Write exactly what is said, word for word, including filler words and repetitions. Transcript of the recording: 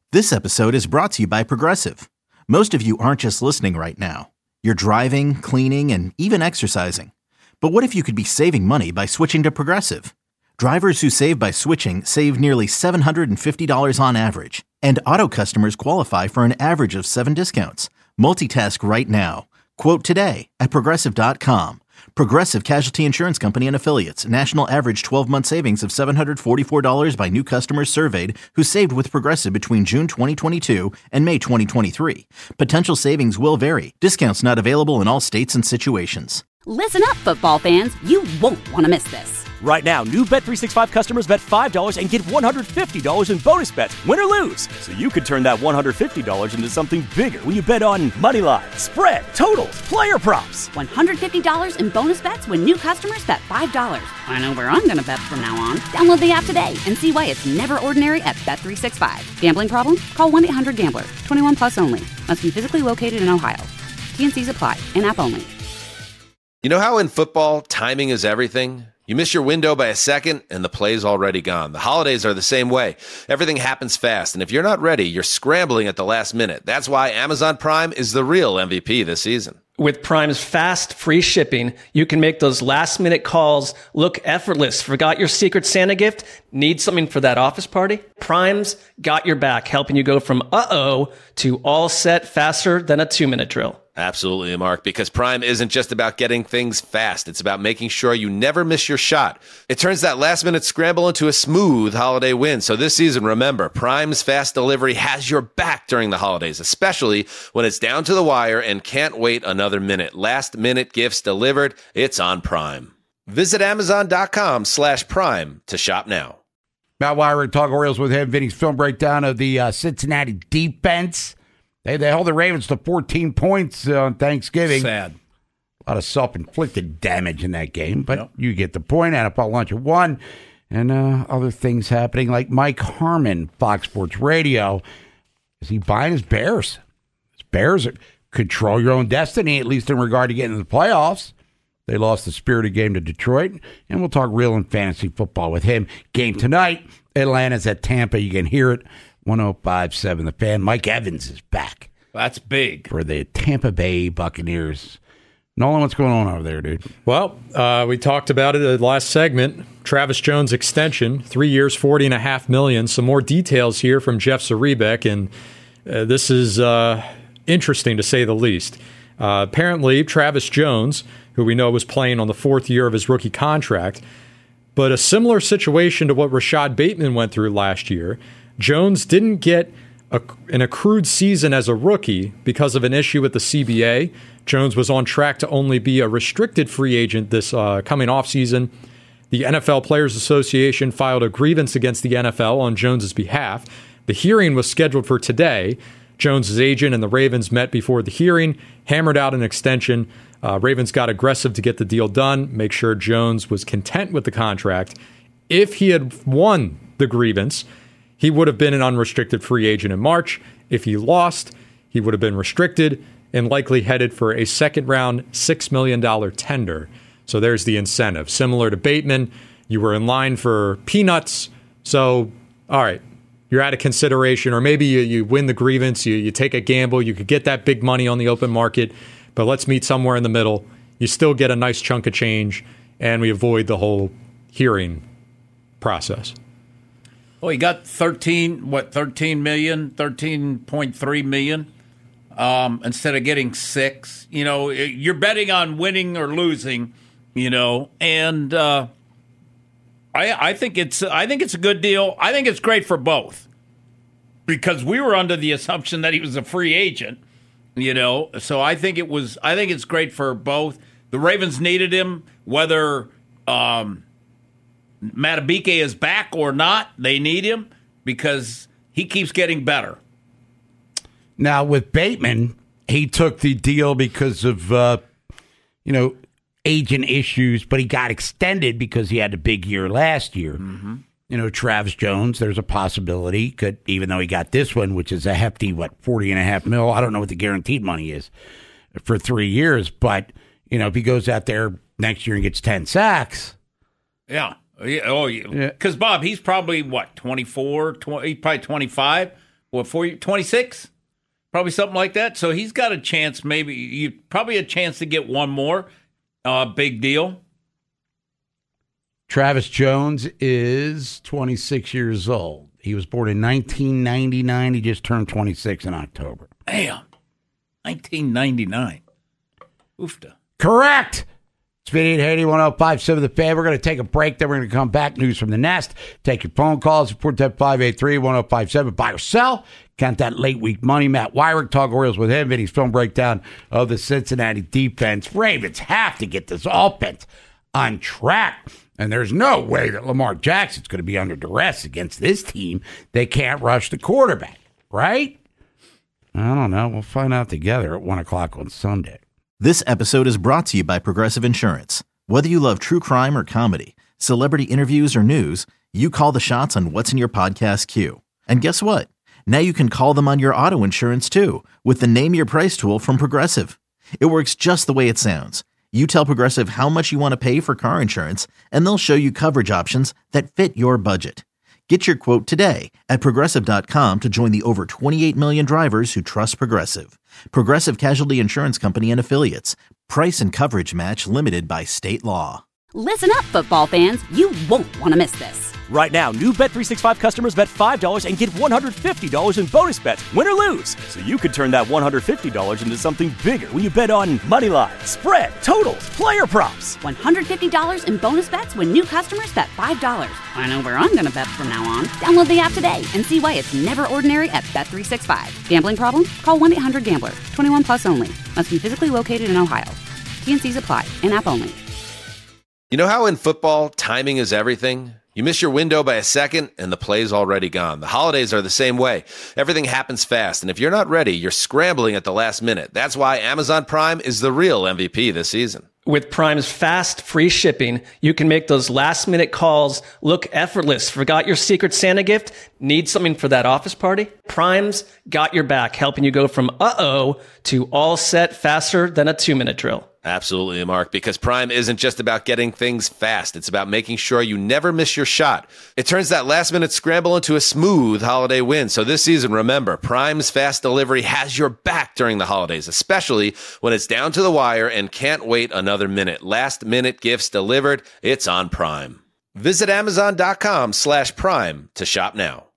This episode is brought to you by Progressive. Most of you aren't just listening right now. You're driving, cleaning, and even exercising. But what if you could be saving money by switching to Progressive? Drivers who save by switching save nearly seven hundred fifty dollars on average. And auto customers qualify for an average of seven discounts. Multitask right now. Quote today at Progressive dot com. Progressive Casualty Insurance Company and Affiliates. National average twelve-month savings of seven hundred forty-four dollars by new customers surveyed who saved with Progressive between June twenty twenty-two and May twenty twenty-three. Potential savings will vary. Discounts not available in all states and situations. Listen up, football fans. You won't want to miss this. Right now, new Bet three sixty-five customers bet five dollars and get one hundred fifty dollars in bonus bets, win or lose. So you could turn that one hundred fifty dollars into something bigger when you bet on money line, spread, totals, player props. one hundred fifty dollars in bonus bets when new customers bet five dollars. I know where I'm going to bet from now on. Download the app today and see why it's never ordinary at Bet three sixty-five. Gambling problem? Call one eight hundred gambler. twenty-one plus only. Must be physically located in Ohio. T and C's apply. In-app only. You know how in football, timing is everything? You miss your window by a second, and the play's already gone. The holidays are the same way. Everything happens fast, and if you're not ready, you're scrambling at the last minute. That's why Amazon Prime is the real M V P this season. With Prime's fast, free shipping, you can make those last-minute calls look effortless. Forgot your Secret Santa gift? Need something for that office party? Prime's got your back, helping you go from uh-oh to all set faster than a two-minute drill. Absolutely, Mark, because Prime isn't just about getting things fast. It's about making sure you never miss your shot. It turns that last-minute scramble into a smooth holiday win. So this season, remember, Prime's fast delivery has your back during the holidays, especially when it's down to the wire and can't wait another minute. Last-minute gifts delivered, it's on Prime. Visit Amazon.com slash Prime to shop now. Matt Wire and Talk Orioles with him. Vinny's film breakdown of the uh, Cincinnati defense. They they held the Ravens to fourteen points on Thanksgiving. Sad. A lot of self-inflicted damage in that game, but Yep. you get the point. N F L lunch at one, and uh, other things happening like Mike Harmon, Fox Sports Radio. Is he buying his Bears? His Bears are, control your own destiny, at least in regard to getting to the playoffs. They lost the spirited game to Detroit, and we'll talk real and fantasy football with him. Game tonight, Atlanta's at Tampa. You can hear it. one oh five point seven The Fan. Mike Evans is back. That's big. For the Tampa Bay Buccaneers. Nolan, what's going on over there, dude? Well, uh, we talked about it in the last segment. Travis Jones extension, three years, forty and a half million. Some more details here from Jeff Zrebiec, and uh, this is uh, interesting to say the least. Uh, apparently, Travis Jones, who we know was playing on the fourth year of his rookie contract, but a similar situation to what Rashad Bateman went through last year. Jones didn't get a, an accrued season as a rookie because of an issue with the C B A. Jones was on track to only be a restricted free agent this uh, coming offseason. The N F L Players Association filed a grievance against the N F L on Jones's behalf. The hearing was scheduled for today. Jones's agent and the Ravens met before the hearing, hammered out an extension. Uh, Ravens got aggressive to get the deal done, make sure Jones was content with the contract. If he had won the grievance, he would have been an unrestricted free agent in March. If he lost, he would have been restricted and likely headed for a second-round six million dollars tender. So there's the incentive. Similar to Bateman, you were in line for peanuts. So, all right, you're out of consideration. Or maybe you, you win the grievance, you, you take a gamble, you could get that big money on the open market, but let's meet somewhere in the middle. You still get a nice chunk of change, and we avoid the whole hearing process. Well, he got thirteen, what, thirteen million, thirteen point three million um, instead of getting six. You know, you're betting on winning or losing, you know, and uh, I, I think it's I think it's a good deal. I think it's great for both because we were under the assumption that he was a free agent, you know, so I think it was I think it's great for both. The Ravens needed him, whether um, Matabike is back or not, they need him because he keeps getting better. Now, with Bateman, he took the deal because of, uh, you know, agent issues, but he got extended because he had a big year last year. Mm-hmm. You know, Travis Jones, there's a possibility, could, even though he got this one, which is a hefty, what, forty and a half mil. I don't know what the guaranteed money is for three years, but, you know, if he goes out there next year and gets ten sacks. Yeah. Yeah, oh, because yeah. Bob, he's probably what twenty-four, twenty, he's probably twenty-five what, for you, twenty-six? Probably something like that. So he's got a chance, maybe, you probably a chance to get one more. Uh, big deal. Travis Jones is twenty-six years old. He was born in nineteen ninety-nine. He just turned twenty-six in October. Damn. nineteen ninety-nine. Oofta. Correct. It's Vinny and Haney, one oh five point seven The Fan. We're going to take a break, then we're going to come back. News from the Nest. Take your phone calls at four one zero, five eight three, one oh five point seven. Buy or sell. Count that late week money. Matt Wyrick, talk Orioles with him. Vinny's film breakdown of the Cincinnati defense. Ravens have to get this offense on track. And there's no way that Lamar Jackson's going to be under duress against this team. They can't rush the quarterback, right? I don't know. We'll find out together at one o'clock on Sunday. This episode is brought to you by Progressive Insurance. Whether you love true crime or comedy, celebrity interviews or news, you call the shots on what's in your podcast queue. And guess what? Now you can call them on your auto insurance too with the Name Your Price tool from Progressive. It works just the way it sounds. You tell Progressive how much you want to pay for car insurance, and they'll show you coverage options that fit your budget. Get your quote today at Progressive dot com to join the over twenty-eight million drivers who trust Progressive. Progressive Casualty Insurance Company and Affiliates. Price and coverage match limited by state law. Listen up, football fans. You won't want to miss this. Right now, new Bet three sixty-five customers bet five dollars and get one hundred fifty dollars in bonus bets, win or lose. So you could turn that one hundred fifty dollars into something bigger when you bet on moneyline, spread, totals, player props. one hundred fifty dollars in bonus bets when new customers bet five dollars. I know where I'm going to bet from now on. Download the app today and see why it's never ordinary at Bet three sixty-five. Gambling problem? Call one eight hundred gambler. twenty-one plus only. Must be physically located in Ohio. T and C's apply. In-app only. You know how in football, timing is everything? You miss your window by a second, and the play's already gone. The holidays are the same way. Everything happens fast, and if you're not ready, you're scrambling at the last minute. That's why Amazon Prime is the real M V P this season. With Prime's fast, free shipping, you can make those last-minute calls look effortless. Forgot your Secret Santa gift? Need something for that office party? Prime's got your back, helping you go from uh-oh to all set faster than a two-minute drill. Absolutely, Mark, because Prime isn't just about getting things fast. It's about making sure you never miss your shot. It turns that last-minute scramble into a smooth holiday win. So this season, remember, Prime's fast delivery has your back during the holidays, especially when it's down to the wire and can't wait another minute. Last-minute gifts delivered. It's on Prime. Visit Amazon.com slash Prime to shop now.